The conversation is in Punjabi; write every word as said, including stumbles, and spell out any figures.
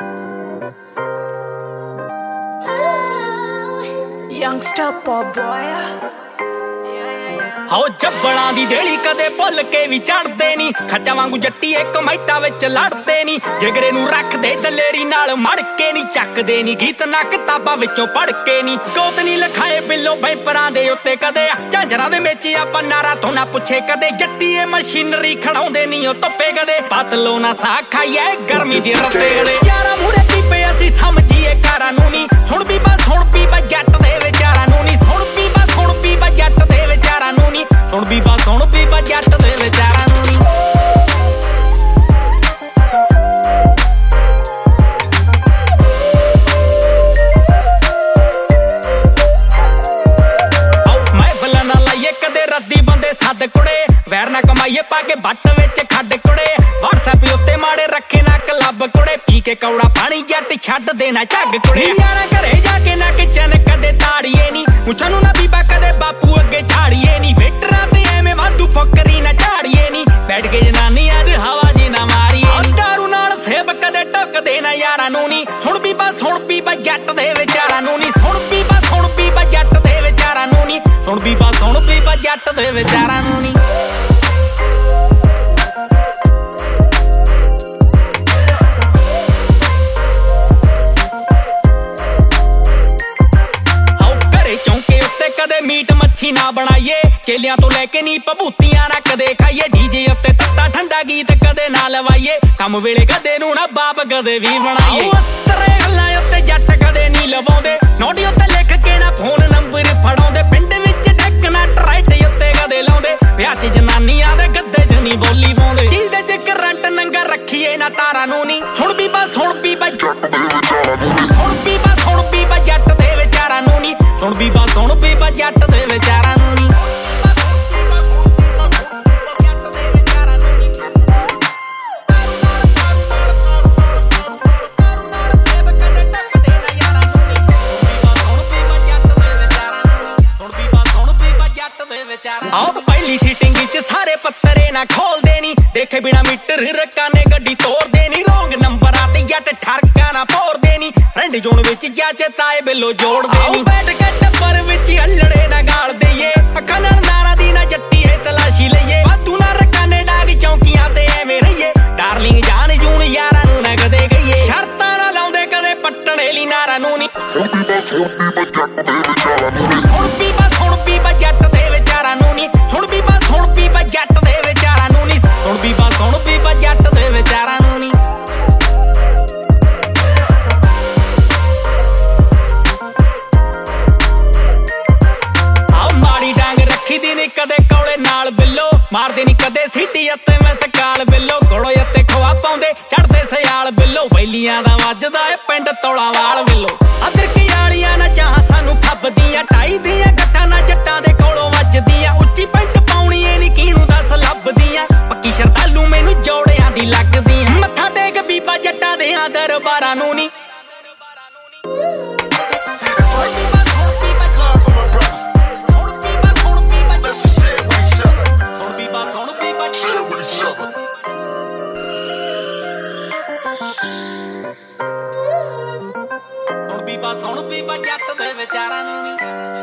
Youngster pop boy ਹੋ ਜੱਬਲਾਂ ਦੀ ਦੇਲੀ ਕਦੇ ਭੁੱਲ ਕੇ ਵੀ ਚੜਦੇ ਨਹੀਂ ਖੱਚਾ ਵਾਂਗੂ ਜੱਟੀ ਇੱਕ ਮੈਟਾ ਵਿੱਚ ਲੜਦੇ ਨਹੀਂ ਜਿਗਰੇ ਨੂੰ ਰੱਖਦੇ ਦਲੇਰੀ ਨਾਲ ਮੜ ਕੇ ਨਹੀਂ ਚੱਕਦੇ ਨਹੀਂ ਗੀਤ ਨਾ ਕਿਤਾਬਾਂ ਵਿੱਚੋਂ ਪੜ ਕੇ ਨਹੀਂ ਕੋਤ ਨਹੀਂ ਲਿਖਾਏ ਬਿੱਲੋ ਬੈਂਪਰਾਂ ਦੇ ਉੱਤੇ ਕਦੇ ਝਾਂਜਰਾਂ ਦੇ ਵਿੱਚ ਆਪਾਂ ਨਾਰਾ ਤੋਂ ਨਾ ਪੁੱਛੇ ਕਦੇ ਜੱਟੀ ਇਹ ਮਸ਼ੀਨਰੀ ਖੜਾਉਂਦੇ ਨਹੀਂ ਉਹ ਧੁੱਪੇ ਕਦੇ ਪਤਲੋ ਨਾ ਸਾਹ ਖਾਈਏ ਗਰਮੀ ਦੀ ਰੱਤੇ ਕਦੇ ਯਾਰਾ ਮੂਰੇ ਪੀਪੇ ਅਸੀਂ ਸਮਝੀਏ ਕਾਰਾਂ ਨੂੰ ਨਹੀਂ ਸੁਣ ਬੀਬਾ ਸੁਣ ਬੀਬਾ ਜੱਟ ਦੇ ਵਿਚਾਰਾਂ ਨੂੰ ਨਹੀਂ ਸੁਣ ਬੀਬਾ ਸੁਣ ਬੀਬਾ ਜੱਟ ਦੇ ਵਿਚਾਰਾਂ ਨੂੰ ਨਹੀਂ ਸੁਣ ਬੀਬਾ ਸੁਣ ਬੀਬਾ ਜੱਟ ਦੇ ਵਿਚਾਰਾਂ ਨੂੰ ਨੀ ਮਹਿਫਲਾਂ ਨਾ ਲਾਈਏ ਕਦੇ ਰੱਦੀ ਬੰਦੇ ਸੱਦ ਕੁੜੇ ਵੈਰ ਨਾ ਕਮਾਈਏ ਪਾ ਕੇ ਬੱਟ ਵਿੱਚ ਖੱਡ ਕੁੜੇ WhatsApp ਉੱਤੇ ਮਾੜੇ ਰੱਖੇ ਨਾ ਕਲੱਬ ਕੁੜੇ ਪੀ ਕੇ ਕੌੜਾ ਪਾਣੀ ਜੱਟ ਛੱਡ ਦੇਣਾ ਝੱਗ ਕੁੜੇ ਯਾਰਾਂ ਘਰੇ ਜਾ ਕੇ ਨਾ ਕਿਚਨ ਕਦੇ ਤਾੜੀਏ ਨੀ ਮੁੱਛਾਂ ਨੂੰ ਨਾ ਬੀਬਾ ਕਦੇ ਬਾਪੂ ਅੱਗੇ ਝਾੜੀਏ ਨੀ ਵੇਟਰਾਂ ਤੇ ਐਵੇਂ ਵਾਧੂ ਫੁੱਕਰੀ ਨਾ ਝਾੜੀਏ ਨੀ ਬੈਠ ਕੇ ਜਨਾਨੀ ਅੱਜ ਹਵਾ ਜੀ ਨਾ ਮਾਰੀਏ ਨੀ ਦਾਰੂ ਨਾਲ ਸੇਬ ਕਦੇ ਟੁੱਕਦੇ ਨਾ ਯਾਰਾਂ ਨੂੰ ਨੀ ਸੁਣ ਬੀਬਾ ਸੁਣ ਬੀਬਾ ਜੱਟ ਦੇ ਵਿਚਾਰਾਂ ਨੂੰ ਨੀ ਸੁਣ ਬੀਬਾ ਸੁਣ ਬੀਬਾ ਜੱਟ ਦੇ ਵਿਚਾਰਾਂ ਨੂੰ ਨੀ ਸੁਣ ਬੀਬਾ ਸੁਣ ਬੀਬਾ ਜੱਟ ਦੇ ਵਿਚਾਰਾਂ ਨੂੰ ਨੀ ਕਦੇ ਮੀਟ ਮੱਛੀ ਨਾ ਬਣਾਈਏ ਚੇਲਿਆਂ ਤੋਂ ਲੈ ਕੇ ਨੀ ਭਭੂਤੀਆਂ ਨਾ ਕਦੇ ਖਾਈਏ ਡੀਜੇ ਉੱਤੇ ਤੱਤਾ ਠੰਡਾ ਗੀਤ ਕਦੇ ਨਾ ਲਵਾਈਏ ਕੰਮ ਵੇਲੇ ਕਦੇ ਨੂੰ ਨਾ ਬਾਪ ਕਦੇ ਵੀ ਬਣਾਈਏ ਉਸਤਰੇ ਗੱਲਾਂ ਉੱਤੇ ਜੱਟ ਕਦੇ ਨੀ ਲਵਾਉਂਦੇ ਨੋਟੀ ਉੱਤੇ ਲਿਖ ਕੇ ਨਾ ਫੋਨ ਨੰਬਰ ਫੜਾਉਂਦੇ ਪਿੰਡ ਵਿੱਚ ਡੈਕ ਨਾ ਟਰਾਈਟ ਉੱਤੇ ਕਦੇ ਲਾਉਂਦੇ ਵਿਆਹ 'ਚ ਜਨਾਨੀਆਂ ਦੇ ਗੱਦੇ 'ਚ ਨੀ ਬੋਲੀ ਪਾਉਂਦੇ ਦਿਲ ਦੇ 'ਚ ਕਰੰਟ ਨੰਗਾ ਰੱਖੀਏ ਨਾ ਤਾਰਾਂ ਨੂੰ ਨੀ ਸੁਣ ਬੀਬਾ ਸੁਣ ਬੀਬਾ ਜੱਟ ਦੇ ਵਿਚਾਰਾਂ ਨੂੰ ਨੀ ਸੁਣ ਬੀਬਾ ਸੁਣ ਬੀਬਾ ਜੱਟ ਦੇ ਵਿਚਾਰਾਂ ਨੂੰ ਨੀ ਸੁਣ ਬੀਬਾ ਸੁਣ ਬੀਬਾ ਜੱਟ ਦੇ ਵਿਚਾਰਾਂ ਨੂੰ ਨੀ ਆਹ ਪਹਿਲੀ ਸੀਟਿੰਗ ਵਿੱਚ ਸਾਰੇ ਪੱਤਰੇ ਨਾ ਖੋਲਦੇ ਨੀ ਦੇਖੇ ਬਿਨਾ ਮੀਟਰ ਰੱਕਾਂ ਨੇ ਗੱਡੀ ਤੋੜਦੇ ਨੀ ਰੋਂਗ ਨੰਬਰਾਂ ਤੇ ਜੱਟ ਠਰਕਾ ਨਾ ਭੋਰਦੇ ਨੀ ਫਰੈਂਡ ਜ਼ੋਨ ਵਿੱਚ ਚਾਚੇ ਤਾਏ ਬਿੱਲੋ ਜੋੜਦੇ ਨੀ ਬੈਠ ਕੇ ਟੱਬਰ ਵਿੱਚ ਹੱਲੜੇ ਨਾ ਗਾਲ ਦਈਏ ਅੱਖਾਂ ਨਾਲ ਨਾਰਾ ਦੀ ਨਾ ਜੱਟੀ ਹੈ ਤਲਾਸ਼ੀ ਲਈਏ ਵਾਧੂ ਨਾ ਰੱਕਾਂ ਨੇ ਡਾਗ ਚੌਂਕੀਆਂ ਤੇ ਐਵੇਂ ਰਹੀਏ ਡਾਰਲਿੰਗ ਜਾਨ ਜੂਨ ਯਾਰਾਂ ਨੂੰ ਨਾ ਕਦੇ ਗਈਏ ਸ਼ਰਤਾਂ ਨਾ ਲਾਉਂਦੇ ਕਦੇ ਪੱਟਣੇ ਲਈ ਨਾਰਾਂ ਨੂੰ ਨੀ ਸੁਣ ਬੀਬਾ ਸੁਣ ਬੀਬਾ ਜੱਟ ਦੇ ਵਿਚਾਰਾਂ ਨੂੰ ਨੀ ਸੁਣ ਬੀਬਾ ਸੁਣ ਬੀਬਾ ਜੱਟ ਦੇ ਵਿਚਾਰਾਂ ਨੂੰ ਨੀ ਸੁਣ ਬੀਬਾ ਸੁਣ ਬੀਬਾ ਜੱਟ ਦੇ ਵਿਚਾਰਾਂ ਨੂੰ ਨੀ ਆਹ ਮਾੜੀ ਡਾਂਗ ਰੱਖੀ ਦੀ ਨੀ ਕਦੇ ਕੌਲੇ ਨਾਲ ਬਿੱਲੋ ਮਾਰਦੇ ਨੀ ਕਦੇ ਸੀਟੀ ਅਤੇ ਮੈਂ ਸਕਾਲ ਬਿੱਲੋ ਕੋਲੋਂ ਅਤੇ ਖਵਾ ਪਾਉਂਦੇ ਚੜਦੇ ਸਿਆਲ ਬਿੱਲੋ ਵੈਲੀਆਂ ਦਾ ਵੱਜਦਾ ਏ ਪਿੰਡ ਤੋਲਾ ਵਾਲ ਬਿੱਲੋ ਅਦਰਕੀ ਵਾਲੀਆਂ ਨਾ ਚਾਹ ਸਾਨੂੰ ਖੱਬਦੀਆਂ ਢਾਈ ਦੀਆਂ ਗੱਠਾਂ ਨਾ ਜੱਟਾਂ ਦੇ ਕੋਲੋਂ ਵੱਜਦੀਆਂ ਉੱਚੀ ਪੈਂਟ ਪਾਉਣੀ ਏ ਨੀ ਕਿਹਨੂੰ ਦੱਸ ਲੱਭਦੀਆਂ ਪੱਕੀ ਸ਼ਰਧਾਲੂ ਮੈਨੂੰ ਜੋੜਿਆਂ ਦੀ ਲੱਗਦੀਆਂ ਮੱਥਾ ਟੇਕ ਬੀਬਾ ਜੱਟਾਂ ਦੇ ਦਰਬਾਰਾਂ ਨੂੰ ਨੀ ਸੁਣ ਬੀਬਾ ਜੱਟ ਦੇ ਵਿਚਾਰਾਂ ਨੂੰ ਨੀ